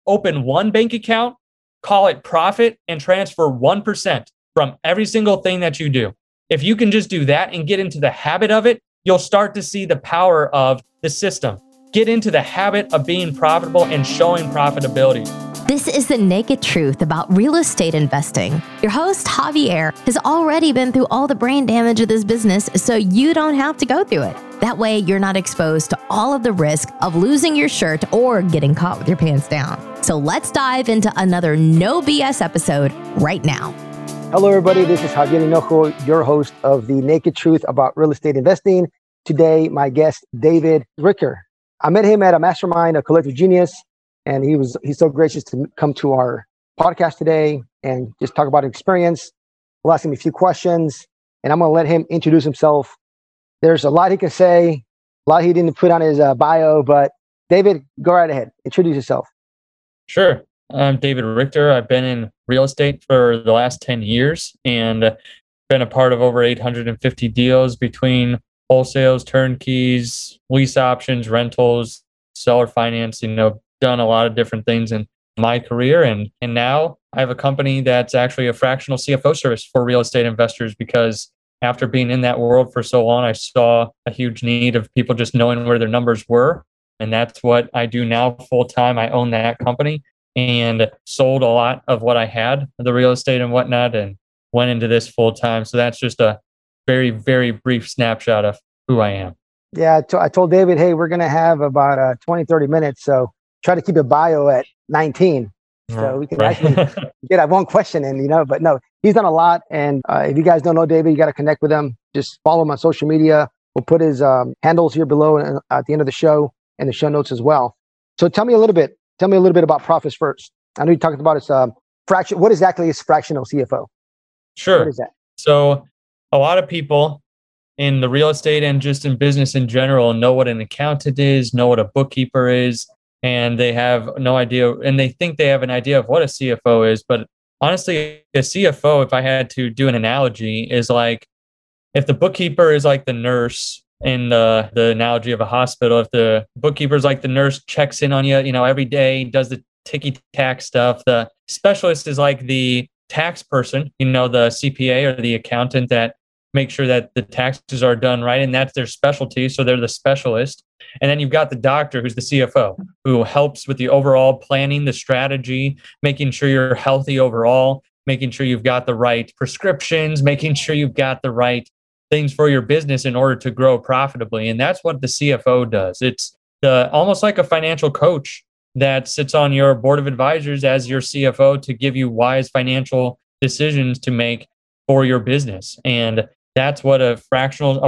open one bank account, call it profit, and transfer 1% from every single thing that you do. If you can just do that and get into the habit of it, you'll start to see the power of the system. Get into the habit of being profitable and showing profitability. This is the naked truth about real estate investing. Your host, Javier, has already been through all the brain damage of this business, so you don't have to go through it. That way, you're not exposed to all of the risk of losing your shirt or getting caught with your pants down. So let's dive into another No BS episode right now. Hello, everybody. This is Javier Hinojo, your host of the Naked Truth about Real Estate Investing. Today, my guest, David Ricker. I met him at a mastermind, a Collective Genius, and he's so gracious to come to our podcast today and just talk about experience. We'll ask him a few questions, and I'm going to let him introduce himself. There's a lot he can say, a lot he didn't put on his bio, but David, go right ahead. Introduce yourself. Sure. I'm David Richter. I've been in real estate for the last 10 years and been a part of over 850 deals between wholesales, turnkeys, lease options, rentals, seller financing, done a lot of different things in my career. And now I have a company that's actually a fractional CFO service for real estate investors, because after being in that world for so long, I saw a huge need of people just knowing where their numbers were. And that's what I do now full time. I own that company and sold a lot of what I had, the real estate and whatnot, and went into this full time. So that's just a very, very brief snapshot of who I am. Yeah, I told David, hey, we're going to have about 20, 30 minutes. So try to keep a bio at 19. So we can actually get that one question in, but no, he's done a lot. And if you guys don't know David, you got to connect with him. Just follow him on social media. We'll put his handles here below at the end of the show and the show notes as well. So tell me a little bit about Profits First. I know you talked about its fraction. What exactly is fractional CFO? Sure. What is that? So a lot of people in the real estate and just in business in general know what an accountant is, know what a bookkeeper is, and they have no idea, and they think they have an idea of what a CFO is. But honestly, a CFO, if I had to do an analogy, is like if the bookkeeper is like the nurse in the analogy of a hospital. If the bookkeeper is like the nurse, checks in on you, every day, does the ticky-tack stuff. The specialist is like the tax person, the CPA or the accountant that make sure that the taxes are done right, and that's their specialty. So they're the specialist. And then you've got the doctor, who's the CFO, who helps with the overall planning, the strategy, making sure you're healthy overall, making sure you've got the right prescriptions, making sure you've got the right things for your business in order to grow profitably. And that's what the CFO does. It's almost like a financial coach that sits on your board of advisors as your CFO to give you wise financial decisions to make for your business. And that's what a fractional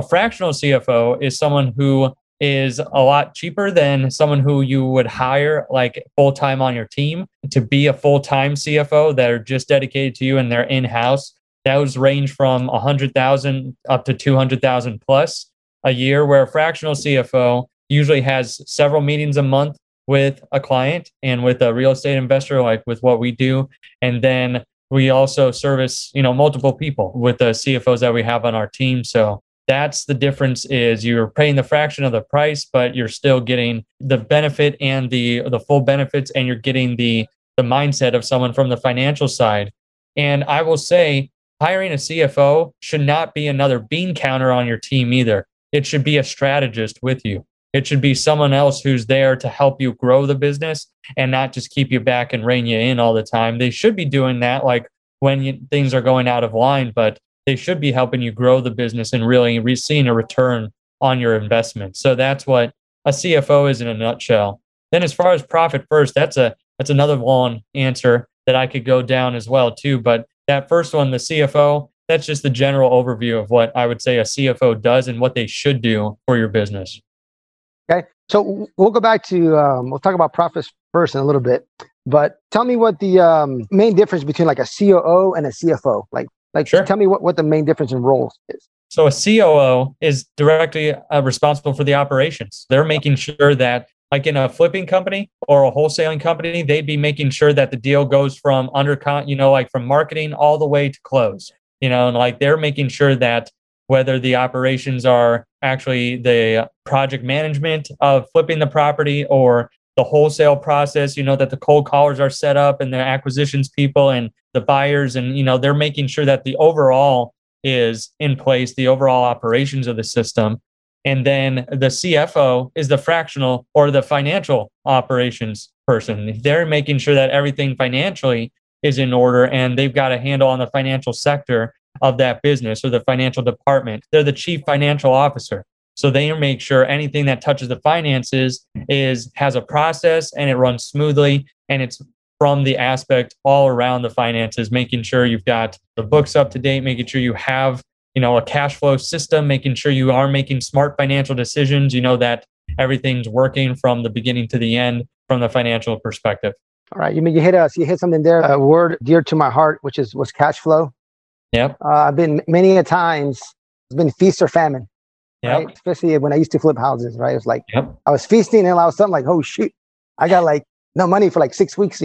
CFO is. Someone who is a lot cheaper than someone who you would hire like full-time on your team to be a full-time CFO that are just dedicated to you and they're in-house. Those range from 100,000 up to 200,000 plus a year, where a fractional CFO usually has several meetings a month with a client and with a real estate investor, like with what we do. And then we also service, multiple people with the CFOs that we have on our team. So that's the difference, is you're paying the fraction of the price, but you're still getting the benefit and the full benefits, and you're getting the mindset of someone from the financial side. And I will say, hiring a CFO should not be another bean counter on your team either. It should be a strategist with you. It should be someone else who's there to help you grow the business and not just keep you back and rein you in all the time. They should be doing that like when things are going out of line, but they should be helping you grow the business and really seeing a return on your investment. So that's what a CFO is in a nutshell. Then as far as Profit First, that's another long answer that I could go down as well too. But that first one, the CFO, that's just the general overview of what I would say a CFO does and what they should do for your business. Okay. So we'll go back to, we'll talk about Profits First in a little bit, but tell me what the main difference between like a COO and a CFO, Sure. Tell me what the main difference in roles is. So a COO is directly responsible for the operations. They're making sure that, like in a flipping company or a wholesaling company, they'd be making sure that the deal goes from from marketing all the way to close, and like they're making sure that whether the operations are actually the project management of flipping the property or the wholesale process, that the cold callers are set up and the acquisitions people and the buyers, and, they're making sure that the overall is in place, the overall operations of the system. And then the CFO is the fractional or the financial operations person. They're making sure that everything financially is in order, and they've got a handle on the financial sector of that business or the financial department. They're the chief financial officer. So they make sure anything that touches the finances has a process and it runs smoothly, and it's from the aspect all around the finances, making sure you've got the books up to date, making sure you have, a cash flow system, making sure you are making smart financial decisions, that everything's working from the beginning to the end from the financial perspective. All right. You hit something there, a word dear to my heart, which was cash flow. Yep. I've been many a times, it's been feast or famine. Yep. Right? Especially when I used to flip houses, right? It was like, yep. I was feasting and all of a sudden like, oh shoot, I got like no money for like 6 weeks, So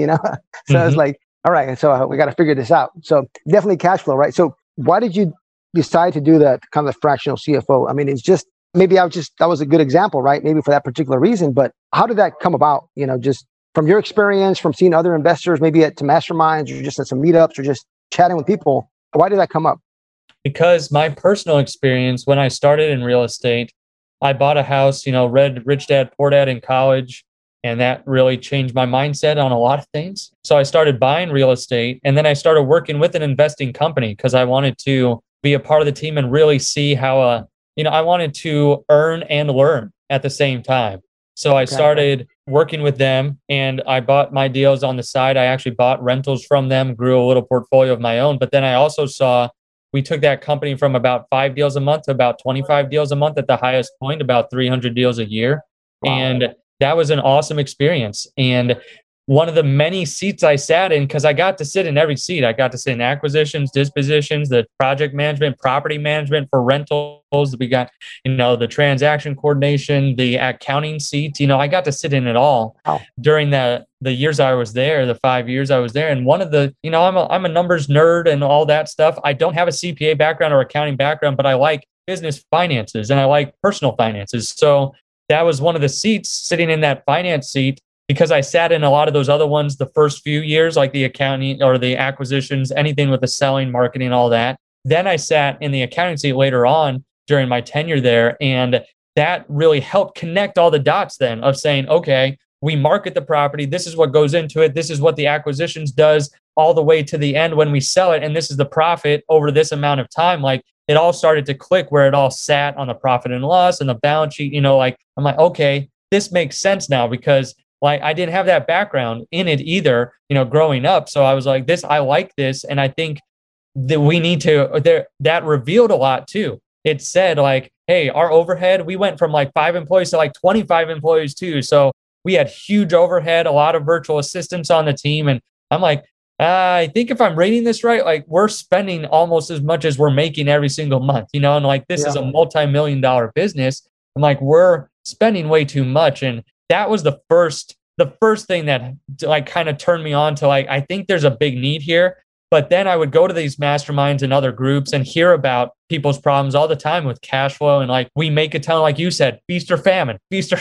I was like, all right. And so we got to figure this out. So definitely cash flow, right? So why did you decide to do that kind of fractional CFO? I mean, it's just, maybe that was a good example, right? Maybe for that particular reason, but how did that come about? Just from your experience, from seeing other investors, maybe at masterminds or just at some meetups or just chatting with people, why did that come up? Because my personal experience, when I started in real estate, I bought a house, read Rich Dad, Poor Dad in college, and that really changed my mindset on a lot of things. So I started buying real estate, and then I started working with an investing company because I wanted to be a part of the team and really see how, I wanted to earn and learn at the same time. So I started working with them, and I bought my deals on the side. I actually bought rentals from them, grew a little portfolio of my own. But then I also saw we took that company from about 5 deals a month to about 25 deals a month at the highest point, about 300 deals a year. Wow. And that was an awesome experience. And one of the many seats I sat in, because I got to sit in every seat. I got to sit in acquisitions, dispositions, the project management, property management for rentals. We got, the transaction coordination, the accounting seats. I got to sit in it all during the years I was there, the 5 years I was there. And one of the, I'm a numbers nerd and all that stuff. I don't have a CPA background or accounting background, but I like business finances and I like personal finances. So that was one of the seats, sitting in that finance seat, because I sat in a lot of those other ones the first few years, like the accounting or the acquisitions, anything with the selling, marketing, all that. Then I sat in the accounting seat later on during my tenure there. And that really helped connect all the dots then of saying, okay, we market the property. This is what goes into it. This is what the acquisitions does all the way to the end when we sell it. And this is the profit over this amount of time. Like it all started to click where it all sat on the profit and loss and the balance sheet. I'm like, okay, this makes sense now because I didn't have that background in it either, growing up. So I was like, I like this. And I think that we need to, that revealed a lot too. It said like, hey, our overhead, we went from like 5 employees to like 25 employees too. So we had huge overhead, a lot of virtual assistants on the team. And I'm like, I think if I'm reading this right, like we're spending almost as much as we're making every single month, and like this is a multi-million-dollar business. I'm like, we're spending way too much. And that was the first thing that like kind of turned me on to like, I think there's a big need here. But then I would go to these masterminds and other groups and hear about people's problems all the time with cash flow. And like, we make a ton, like you said, feast or famine,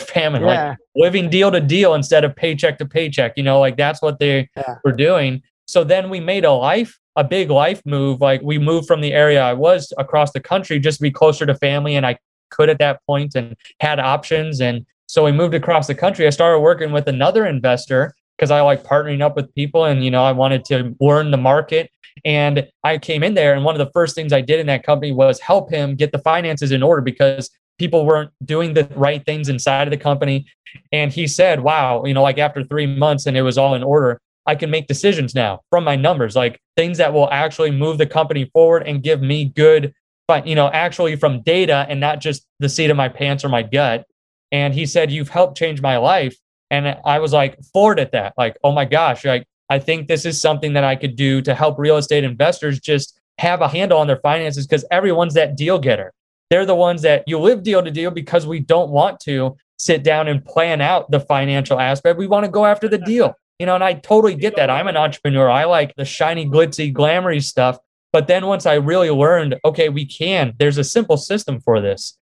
like living deal to deal instead of paycheck to paycheck, like that's what they were doing. So then we made a big life move. Like we moved from the area I was across the country just to be closer to family. And I could at that point and had options. And so we moved across the country. I started working with another investor because I like partnering up with people and, I wanted to learn the market. And I came in there, and one of the first things I did in that company was help him get the finances in order because people weren't doing the right things inside of the company. And he said, wow, like after 3 months and it was all in order, I can make decisions now from my numbers, like things that will actually move the company forward and give me good, but actually from data and not just the seat of my pants or my gut. And he said, you've helped change my life. And I was like floored at that. Like, oh my gosh, like I think this is something that I could do to help real estate investors just have a handle on their finances, because everyone's that deal getter. They're the ones that you live deal to deal because we don't want to sit down and plan out the financial aspect. We want to go after the deal, and I totally get that. I'm an entrepreneur. I like the shiny, glitzy, glamorous stuff. But then once I really learned, okay, there's a simple system for this.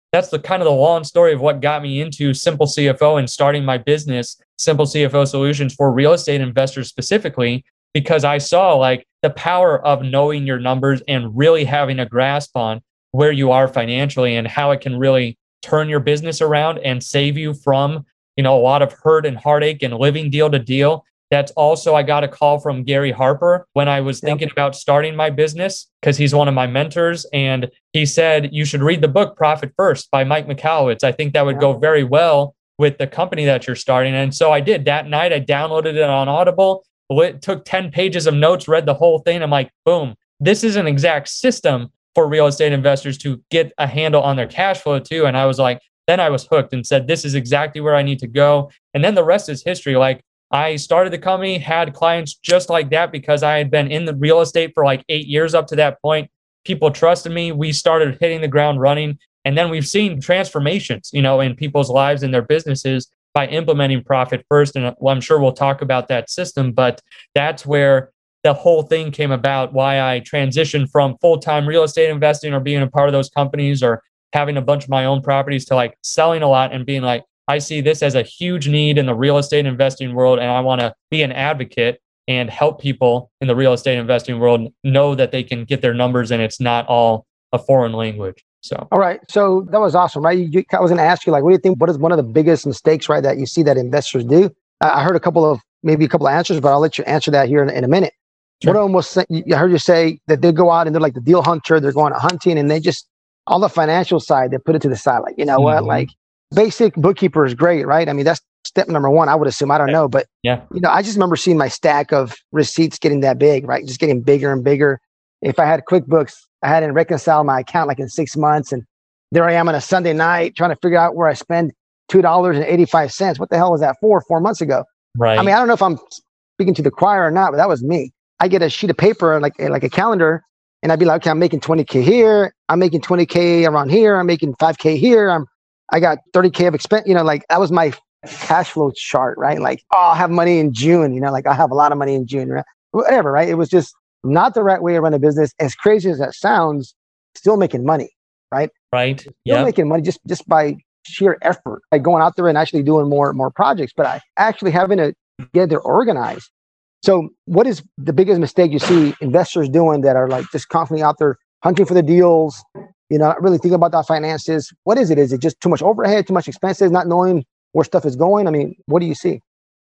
that's the kind of the long story of what got me into Simple CFO and starting my business, Simple CFO Solutions, for real estate investors specifically, because I saw like the power of knowing your numbers and really having a grasp on where you are financially and how it can really turn your business around and save you from, a lot of hurt and heartache and living deal to deal. That's also, I got a call from Gary Harper when I was thinking about starting my business, because he's one of my mentors. And he said, you should read the book Profit First by Mike Michalowicz. I think that would go very well with the company that you're starting. And so I did. That night, I downloaded it on Audible, took 10 pages of notes, read the whole thing. I'm like, boom, this is an exact system for real estate investors to get a handle on their cash flow too. And I was like, then I was hooked and said, this is exactly where I need to go. And then the rest is history. Like, I started the company, had clients just like that because I had been in the real estate for like 8 years up to that point. People trusted me. We started hitting the ground running. And then we've seen transformations, in people's lives and their businesses by implementing Profit First. And I'm sure we'll talk about that system, but that's where the whole thing came about, why I transitioned from full-time real estate investing or being a part of those companies or having a bunch of my own properties to like selling a lot and being like, I see this as a huge need in the real estate investing world, and I want to be an advocate and help people in the real estate investing world know that they can get their numbers and it's not all a foreign language. So, all right. So that was awesome, right? I was going to ask you, like, what do you think? What is one of the biggest mistakes, right, that you see that investors do? I heard maybe a couple of answers, but I'll let you answer that here in a minute. Sure. What almost, I heard you say that they go out and they're like the deal hunter, they're going hunting, and they just, all the financial side, they put it to the side. Like, what, like, basic bookkeeper is great, right? I mean, that's step number one, I would assume. I don't know. But, I just remember seeing my stack of receipts getting that big, right? Just getting bigger and bigger. If I had QuickBooks, I hadn't reconciled my account like in 6 months. And there I am on a Sunday night trying to figure out where I spend $2.85. What the hell was that for 4 months ago? Right. I mean, I don't know if I'm speaking to the choir or not, but that was me. I get a sheet of paper, like a calendar, and I'd be like, okay, I'm making 20K here. I'm making 20K around here. I'm making 5K here. I got 30K of expense, like that was my cash flow chart, right? Like, I'll have money in June, like I'll have a lot of money in June, right? Whatever, right? It was just not the right way to run a business. As crazy as that sounds, still making money, right? Right. Still making money just by sheer effort, by going out there and actually doing more projects, but I actually having to get there organized. So what is the biggest mistake you see investors doing that are like just constantly out there hunting for the deals, not really thinking about the finances? What is it? Is it just too much overhead, too much expenses, not knowing where stuff is going? I mean, what do you see?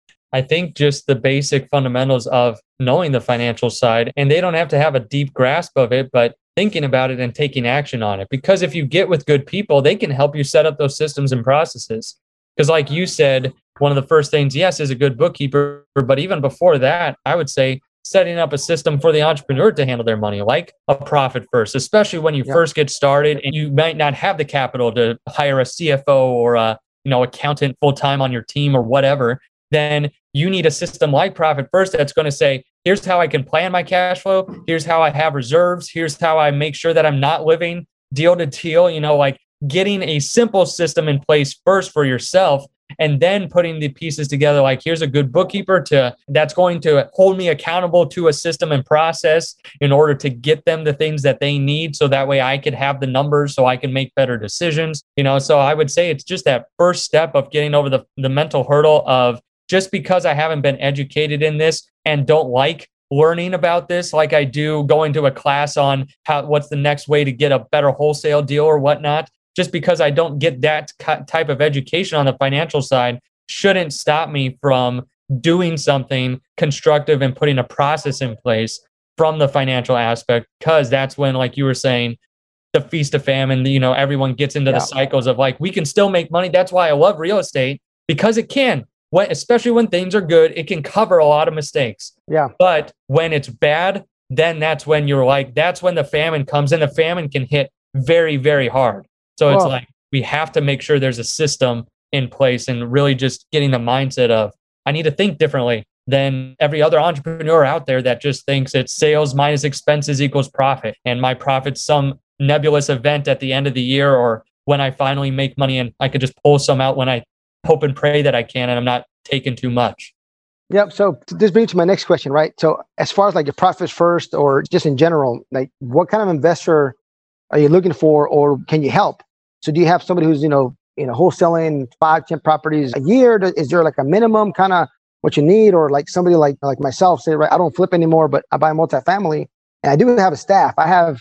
I think just the basic fundamentals of knowing the financial side, and they don't have to have a deep grasp of it, but thinking about it and taking action on it. Because if you get with good people, they can help you set up those systems and processes. Because like you said, one of the first things, yes, is a good bookkeeper. But even before that, I would say setting up a system for the entrepreneur to handle their money, like a Profit First, especially when you first get started and you might not have the capital to hire a CFO or a accountant full-time on your team or whatever. Then you need a system like Profit First that's going to say, here's how I can plan my cash flow. Here's how I have reserves. Here's how I make sure that I'm not living deal to deal, like getting a simple system in place first for yourself, and then putting the pieces together. Like, here's a good bookkeeper that's going to hold me accountable to a system and process in order to get them the things that they need. So that way I could have the numbers so I can make better decisions. So I would say it's just that first step of getting over the mental hurdle of, just because I haven't been educated in this and don't like learning about this, like I do going to a class on what's the next way to get a better wholesale deal or whatnot, just because I don't get that type of education on the financial side shouldn't stop me from doing something constructive and putting a process in place from the financial aspect. Because that's when, like you were saying, the feast of famine, everyone gets into the cycles of like, we can still make money. That's why I love real estate, because it can. Especially when things are good, it can cover a lot of mistakes. Yeah. But when it's bad, then that's when that's when the famine comes, and the famine can hit very, very hard. So it's like, we have to make sure there's a system in place, and really just getting the mindset of, I need to think differently than every other entrepreneur out there that just thinks it's sales minus expenses equals profit. And my profit's some nebulous event at the end of the year, or when I finally make money and I could just pull some out when I hope and pray that I can, and I'm not taking too much. Yep. So this brings me to my next question, right? So as far as like your Profits First, or just in general, like what kind of investor are you looking for, or can you help? So do you have somebody who's, wholesaling 5, 10 properties a year? Is there like a minimum kind of what you need? Or like somebody like myself, say, right, I don't flip anymore, but I buy multifamily and I do have a staff.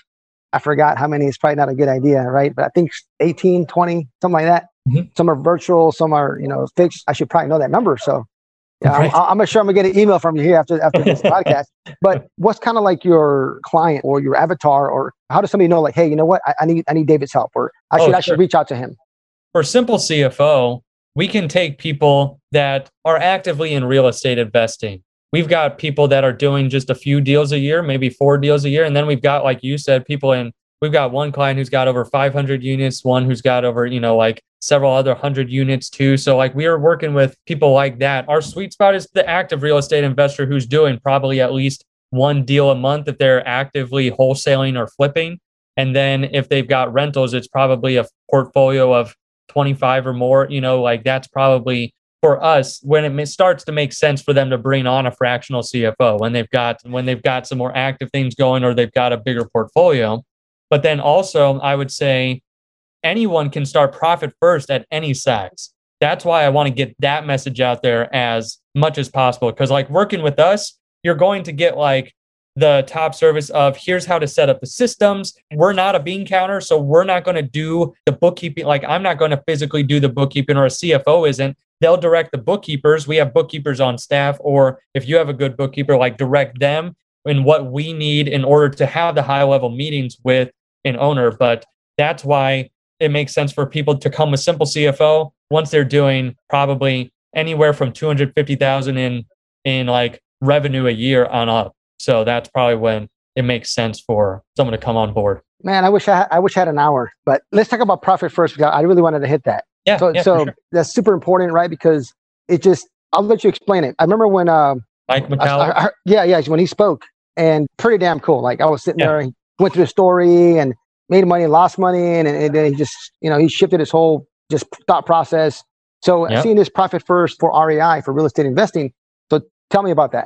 I forgot how many, it's probably not a good idea, right? But I think 18, 20, something like that. Mm-hmm. Some are virtual, some are, fixed. I should probably know that number. So yeah, Right. I'm sure I'm gonna get an email from you here after this podcast. But what's kind of like your client or your avatar, or how does somebody know, like, hey, you know what, I need David's help, or I should reach out to him? For Simple CFO, we can take people that are actively in real estate investing. We've got people that are doing just a few deals a year, maybe 4 deals a year. And then we've got, like you said, we've got one client who's got over 500 units, one who's got over, like several other 100 units too. So like we are working with people like that. Our sweet spot is the active real estate investor who's doing probably at least 1 deal a month if they're actively wholesaling or flipping. And then if they've got rentals, it's probably a portfolio of 25 or more, like that's probably for us when it starts to make sense for them to bring on a fractional CFO when they've got some more active things going or they've got a bigger portfolio. But then also I would say anyone can start profit first at any size. That's why I want to get that message out there as much as possible. Because like working with us, you're going to get like the top service of here's how to set up the systems. We're not a bean counter, so we're not going to do the bookkeeping. Like I'm not going to physically do the bookkeeping, or a CFO isn't. They'll direct the bookkeepers. We have bookkeepers on staff, or if you have a good bookkeeper, like direct them in what we need in order to have the high level meetings with an owner. But that's why it makes sense for people to come with Simple CFO once they're doing probably anywhere from 250,000 in like revenue a year on up. So that's probably when it makes sense for someone to come on board. Man, I wish I had an hour, but let's talk about profit first, because I really wanted to hit that. Yeah. So Sure. That's super important, right? Because I'll let you explain it. I remember when Mike McCallum. When he spoke, and pretty damn cool. Like I was sitting there, he went through the story and made money, lost money, and then he just, he shifted his whole just thought process. So seeing this profit first for REI, for real estate investing. So tell me about that.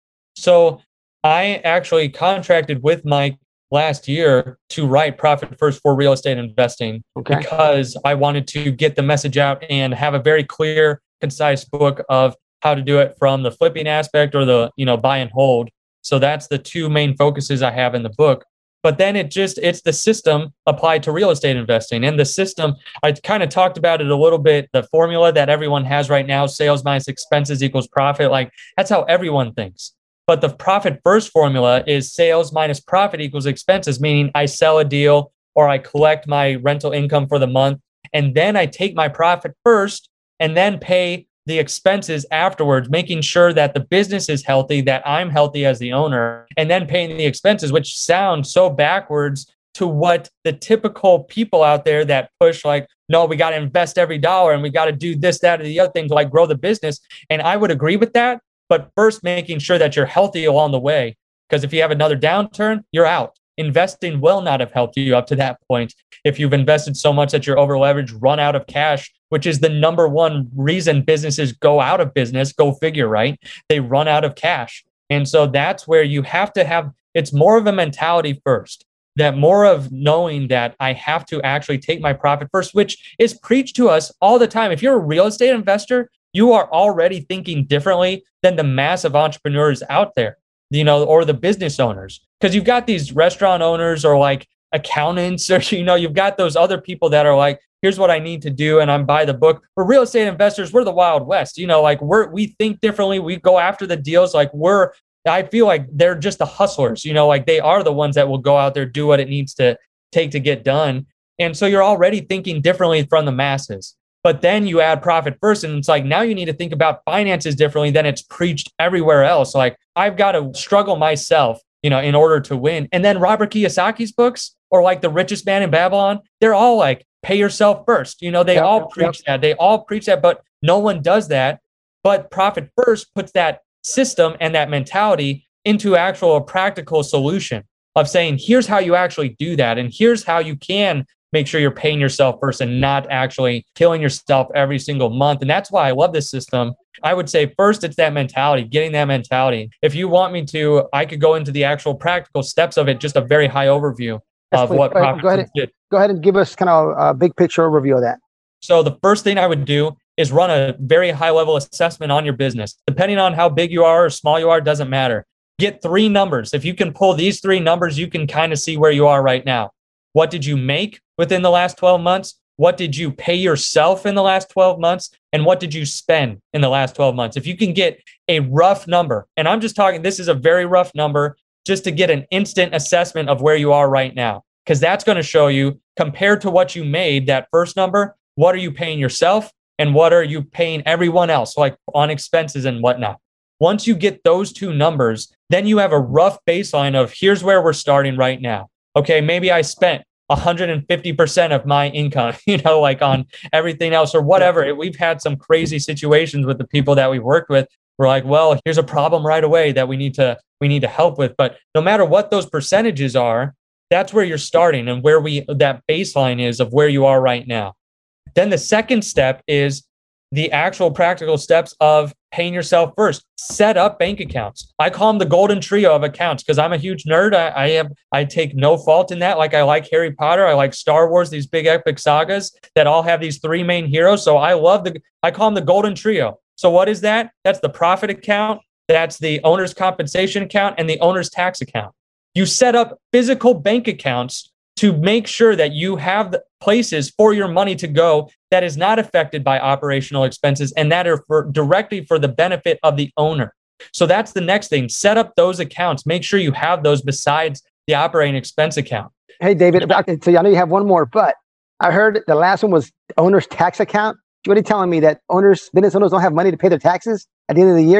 So I actually contracted with Mike last year to write Profit First for real estate investing because I wanted to get the message out and have a very clear, concise book of how to do it from the flipping aspect or the, buy and hold. So that's the 2 main focuses I have in the book. But then it's the system applied to real estate investing. And the system, I kind of talked about it a little bit, the formula that everyone has right now, sales minus expenses equals profit. Like that's how everyone thinks. But the profit first formula is sales minus profit equals expenses, meaning I sell a deal or I collect my rental income for the month, and then I take my profit first and then pay the expenses afterwards, making sure that the business is healthy, that I'm healthy as the owner, and then paying the expenses, which sound so backwards to what the typical people out there that push like, no, we got to invest every dollar and we got to do this, that, or the other thing to like grow the business. And I would agree with that. But first, making sure that you're healthy along the way, because if you have another downturn, you're out. Investing will not have helped you up to that point. If you've invested so much that you're over leveraged, run out of cash, which is the number one reason businesses go out of business, go figure, right? They run out of cash. And so that's where you have to have, it's more of a mentality first, that more of knowing that I have to actually take my profit first, which is preached to us all the time. If you're a real estate investor, you are already thinking differently than the massive entrepreneurs out there, or the business owners. Because you've got these restaurant owners or like accountants, or, you've got those other people that are like, here's what I need to do, and I'm by the book. For real estate investors, we're the Wild West. Like we think differently. We go after the deals. Like I feel like they're just the hustlers, like they are the ones that will go out there, do what it needs to take to get done. And so you're already thinking differently from the masses. But then you add profit first, and it's like, now you need to think about finances differently than it's preached everywhere else. Like I've got to struggle myself, in order to win. And then Robert Kiyosaki's books, or like The Richest Man in Babylon, they're all like, pay yourself first. They all preach that. They all preach that, but no one does that. But Profit First puts that system and that mentality into a practical solution of saying, here's how you actually do that. And here's how you can make sure you're paying yourself first and not actually killing yourself every single month. And that's why I love this system. I would say first, it's that mentality, getting that mentality. If you want me to, I could go into the actual practical steps of it, just a very high overview. of what profits Go ahead and give us kind of a big picture overview of that. So the first thing I would do is run a very high level assessment on your business. Depending on how big you are or small you are, doesn't matter. Get 3 numbers. If you can pull these 3 numbers, you can kind of see where you are right now. What did you make within the last 12 months? What did you pay yourself in the last 12 months? And what did you spend in the last 12 months? If you can get a rough number, and I'm just talking, this is a very rough number, just to get an instant assessment of where you are right now, because that's going to show you, compared to what you made, that first number, what are you paying yourself and what are you paying everyone else, like on expenses and whatnot. Once you get those 2 numbers, then you have a rough baseline of here's where we're starting right now. Okay, maybe I spent 150% of my income, like on everything else or whatever. We've had some crazy situations with the people that we've worked with. We're like, well, here's a problem right away that we need to help with. But no matter what those percentages are, that's where you're starting and where that baseline is of where you are right now. Then the second step is the actual practical steps of paying yourself first. Set up bank accounts. I call them the golden trio of accounts because I'm a huge nerd. I take no fault in that. Like I like Harry Potter. I like Star Wars, these big epic sagas that all have these 3 main heroes. So I call them the golden trio. So what is that? That's the profit account. That's the owner's compensation account and the owner's tax account. You set up physical bank accounts to make sure that you have the places for your money to go that is not affected by operational expenses and that are directly for the benefit of the owner. So that's the next thing. Set up those accounts. Make sure you have those besides the operating expense account. Hey, David, so I know you have one more, but I heard the last one was owner's tax account. What are you telling me, that business owners don't have money to pay their taxes at the end of the year?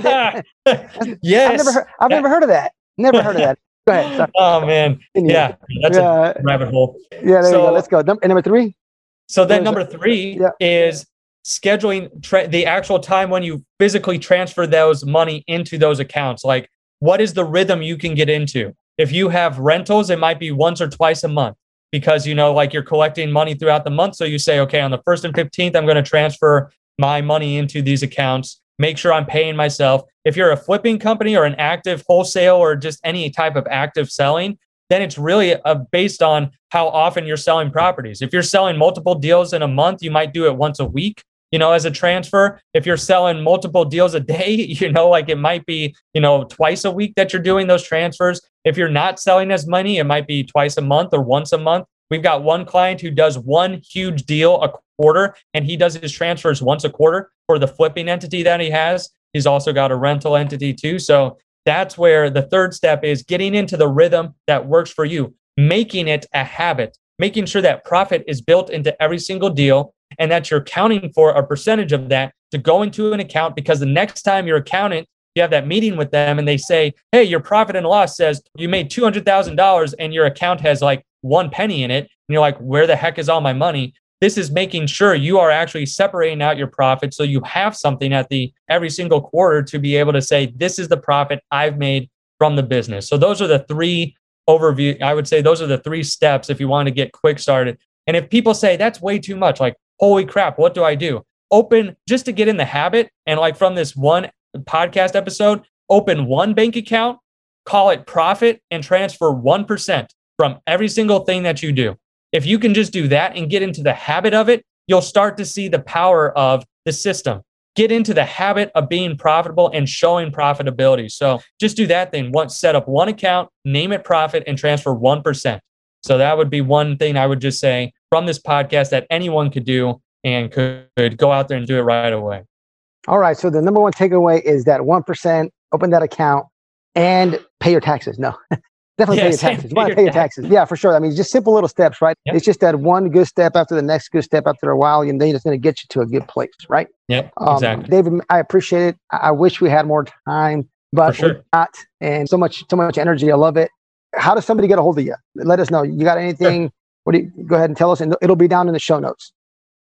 Yes. I've never heard of that. Never heard of that. Go ahead. Sorry. Oh man. Yeah. That's a rabbit hole. Yeah. There you go. Let's go. And number 3. So then number 3 is scheduling the actual time when you physically transfer those money into those accounts. Like, what is the rhythm you can get into? If you have rentals, it might be once or twice a month because, like you're collecting money throughout the month. So you say, okay, on the 1st and 15th, I'm going to transfer my money into these accounts. Make sure I'm paying myself. If you're a flipping company or an active wholesale or just any type of active selling, then it's really based on how often you're selling properties. If you're selling multiple deals in a month, you might do it once a week, as a transfer. If you're selling multiple deals a day, like it might be, twice a week that you're doing those transfers. If you're not selling as many, it might be twice a month or once a month. We've got one client who does one huge deal a quarter, and he does his transfers once a quarter for the flipping entity that he has. He's also got a rental entity too. So that's where the third step is getting into the rhythm that works for you, making it a habit, making sure that profit is built into every single deal and that you're accounting for a percentage of that to go into an account, because the next time your accountant, you have that meeting with them and they say, hey, your profit and loss says you made $200,000 and your account has like 1 penny in it. And you're like, where the heck is all my money? This is making sure you are actually separating out your profit so you have something at every single quarter to be able to say, this is the profit I've made from the business. So those are the 3 overview. I would say those are the 3 steps if you want to get quick started. And if people say that's way too much, like, holy crap, what do I do? Open, just to get in the habit. And like from this one podcast episode, open 1 bank account, call it profit, and transfer 1% from every single thing that you do. If you can just do that and get into the habit of it, you'll start to see the power of the system. Get into the habit of being profitable and showing profitability. So just do that thing. Set up 1 account, name it profit, and transfer 1%. So that would be one thing I would just say from this podcast that anyone could do and could go out there and do it right away. All right. So the number 1 takeaway is that 1%, open that account and pay your taxes. No. Definitely pay your taxes. You want to pay your taxes. Yeah, for sure. I mean, it's just simple little steps, right? Yep. It's just that one good step after the next good step after a while, and then it's going to get you to a good place, right? Yep, exactly. David, I appreciate it. I wish we had more time, but we're not. And so much energy. I love it. How does somebody get a hold of you? Let us know. You got anything? Sure. Go ahead and tell us, and it'll be down in the show notes.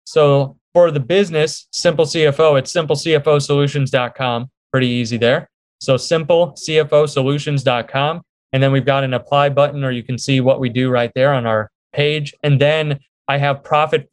So for the business, Simple CFO, it's simplecfosolutions.com. Pretty easy there. So simplecfosolutions.com. And then we've got an apply button, or you can see what we do right there on our page. And then I have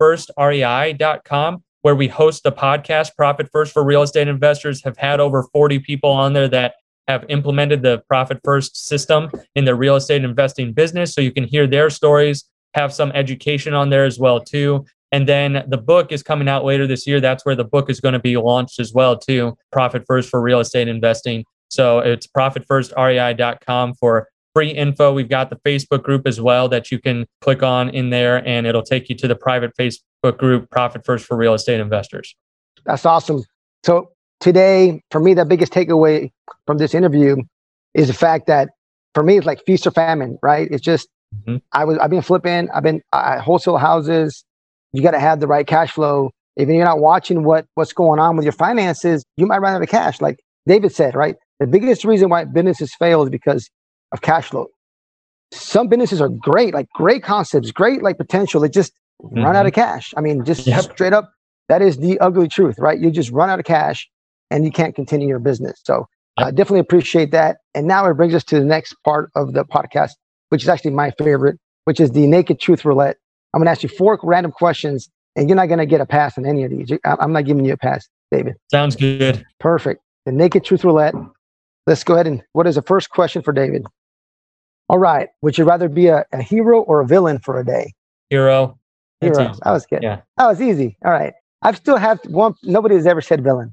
profitfirstrei.com, where we host the podcast, Profit First for Real Estate Investors. Have had over 40 people on there that have implemented the Profit First system in their real estate investing business. So you can hear their stories, have some education on there as well too. And then the book is coming out later this year. That's where the book is going to be launched as well too. Profit First for Real Estate Investing. So it's profitfirstrei.com for free info. We've got the Facebook group as well that you can click on in there, and it'll take you to the private Facebook group, Profit First for Real Estate Investors. That's awesome. So today, for me, the biggest takeaway from this interview is the fact that for me, it's like feast or famine, right? It's just, I've been flipping, I wholesale houses. You got to have the right cash flow. If you're not watching what's going on with your finances, you might run out of cash. Like David said, right? The biggest reason why businesses fail is because of cash flow. Some businesses are great, like great concepts, great like potential. They just run out of cash. I mean, just straight up, that is the ugly truth, right? You just run out of cash and you can't continue your business. So I definitely appreciate that. And now it brings us to the next part of the podcast, which is actually my favorite, which is the Naked Truth Roulette. I'm going to ask you 4 random questions, and you're not going to get a pass on any of these. I'm not giving you a pass, David. Sounds good. Perfect. The Naked Truth Roulette. Let's go ahead and what is the first question for David? All right. Would you rather be a hero or a villain for a day? Hero. Hero. That was good. Yeah. That was easy. All right. I still have one. Nobody has ever said villain.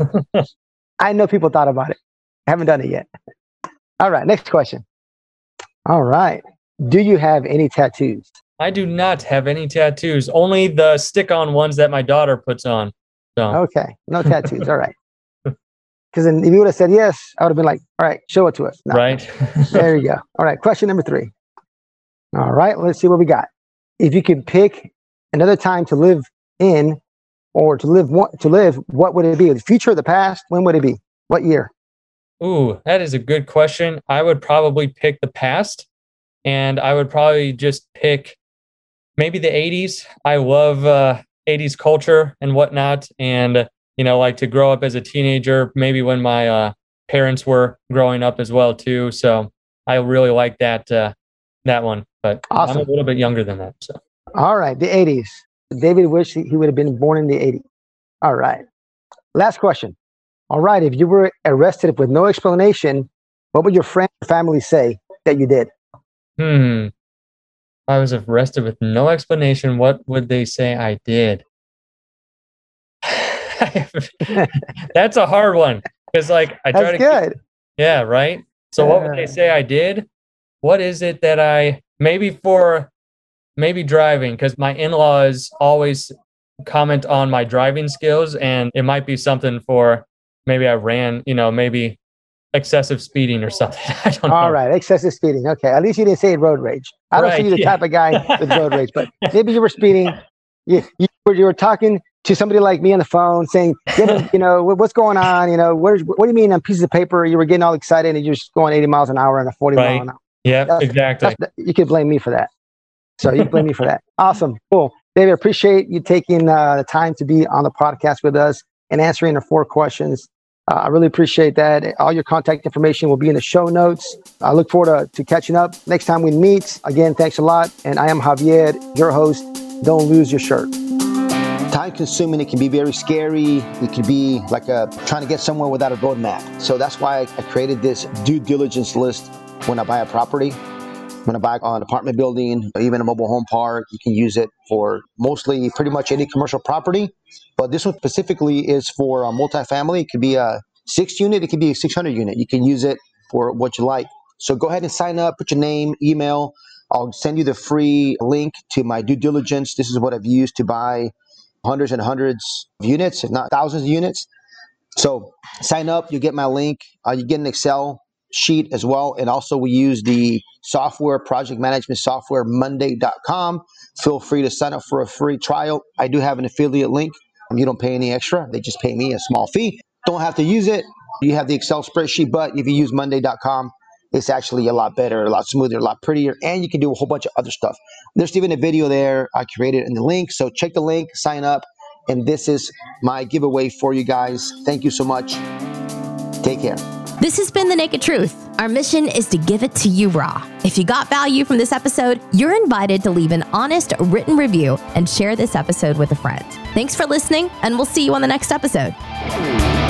I know people thought about it. I haven't done it yet. All right. Next question. All right. Do you have any tattoos? I do not have any tattoos. Only the stick-on ones that my daughter puts on. So. Okay. No tattoos. All right. Because if you would have said yes, I would have been like, all right, show it to us. No. Right. There you go. All right. Question number 3. All right. Let's see what we got. If you could pick another time to live in or to live, what would it be? The future or the past? When would it be? What year? Ooh, that is a good question. I would probably pick the past, and I would probably just pick maybe the 80s. I love 80s culture and whatnot. And like to grow up as a teenager, maybe when my parents were growing up as well too. So I really like that one. But awesome. I'm a little bit younger than that. So all right, the 80s. David wished he would have been born in the 80s. All right. Last question. All right, if you were arrested with no explanation, what would your friends or family say that you did? I was arrested with no explanation. What would they say I did? That's a hard one because I try to. Good. Yeah, right. So what would they say I did? What is it that maybe driving, because my in-laws always comment on my driving skills, and it might be something for maybe I ran, maybe excessive speeding or something. I don't know. All right, excessive speeding. Okay, at least you didn't say road rage. I don't see you the type of guy with road rage, but maybe you were speeding. You were talking to somebody like me on the phone saying, what's going on? What do you mean on pieces of paper? You were getting all excited and you're just going 80 miles an hour and a 40 mile an hour. Yeah, exactly. You can blame me for that. So you can blame me for that. Awesome. Cool. David, appreciate you taking the time to be on the podcast with us and answering the 4 questions. I really appreciate that. All your contact information will be in the show notes. I look forward to catching up next time we meet. Again, thanks a lot. And I am Javier, your host. Don't lose your shirt. Time consuming. It can be very scary. It can be like trying to get somewhere without a roadmap. So that's why I created this due diligence list when I buy a property. When I buy an apartment building, or even a mobile home park, you can use it for mostly pretty much any commercial property. But this one specifically is for a multifamily. It could be a 6 unit. It could be a 600 unit. You can use it for what you like. So go ahead and sign up, put your name, email. I'll send you the free link to my due diligence. This is what I've used to buy hundreds and hundreds of units, if not thousands of units. So sign up, you get my link. You get an Excel sheet as well. And also we use the software, project management software, Monday.com. Feel free to sign up for a free trial. I do have an affiliate link. You don't pay any extra. They just pay me a small fee. Don't have to use it. You have the Excel spreadsheet, but if you use Monday.com, it's actually a lot better, a lot smoother, a lot prettier, and you can do a whole bunch of other stuff. There's even a video there I created in the link. So check the link, sign up, and this is my giveaway for you guys. Thank you so much. Take care. This has been The Naked Truth. Our mission is to give it to you raw. If you got value from this episode, you're invited to leave an honest written review and share this episode with a friend. Thanks for listening, and we'll see you on the next episode.